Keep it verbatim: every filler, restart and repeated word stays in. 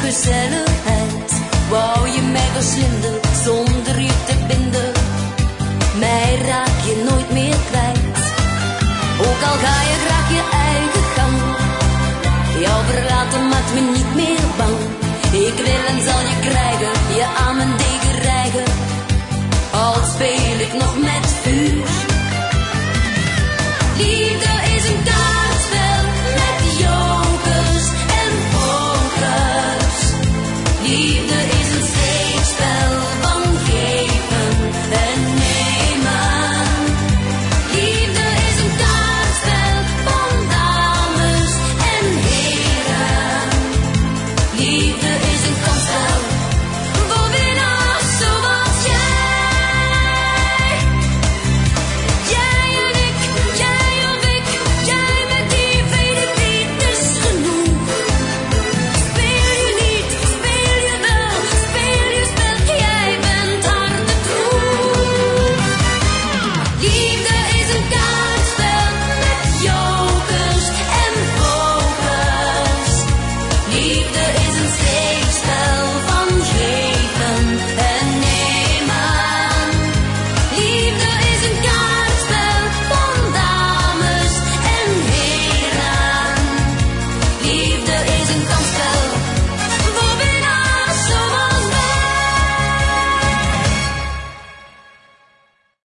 gezelligheid. Wou je mij verslinden zonder je te binden? Mij raak je nooit meer kwijt. Ook al ga je graag je eigen gang, jou verlaten maakt me niet meer bang. Ik wil en zal je krijgen, je aan mijn deken